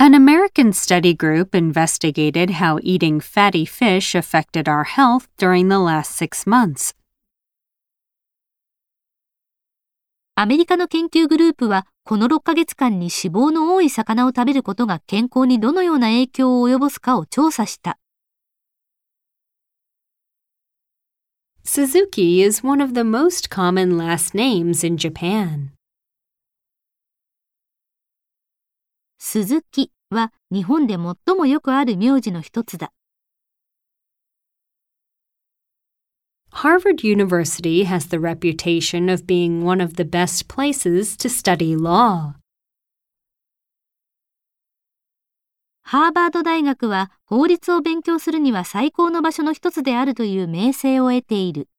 An American study group investigated how eating fatty fish affected our health during the last 6 months. アメリカの研究グループは、この6ヶ月間に脂肪の多い魚を食べることが健康にどのような影響を及ぼすかを調査した。 Suzuki is one of the most common last names in Japan. 鈴木は日本で最もよくある名字の一つだ。 Harvard University has the reputation of being one of the best places to study law. ハーバード大学は法律を勉強するには最高の場所の一つであるという名声を得ている。